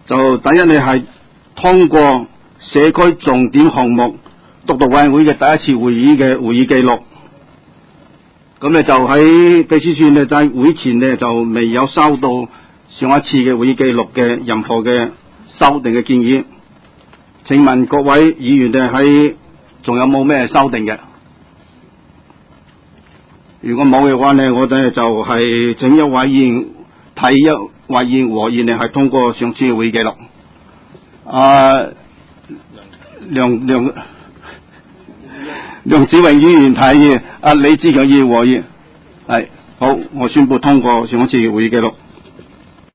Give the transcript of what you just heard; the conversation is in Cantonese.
就第一呢係通過社區重點項目督導委員會嘅第一次會議嘅會議記錄。咁呢就喺秘書處呢，就喺會前呢就未有收到上一次嘅會議記錄嘅任何嘅修訂嘅建議。請問各位議員呢喺仲有冇咩修訂嘅？如果冇嘅話呢，我哋就係請一位議員提一位議員和議呢係通過上次嘅會議記錄。梁子榮議員提議，李志強議員和議係好，我宣布通過上一次嘅會議記錄。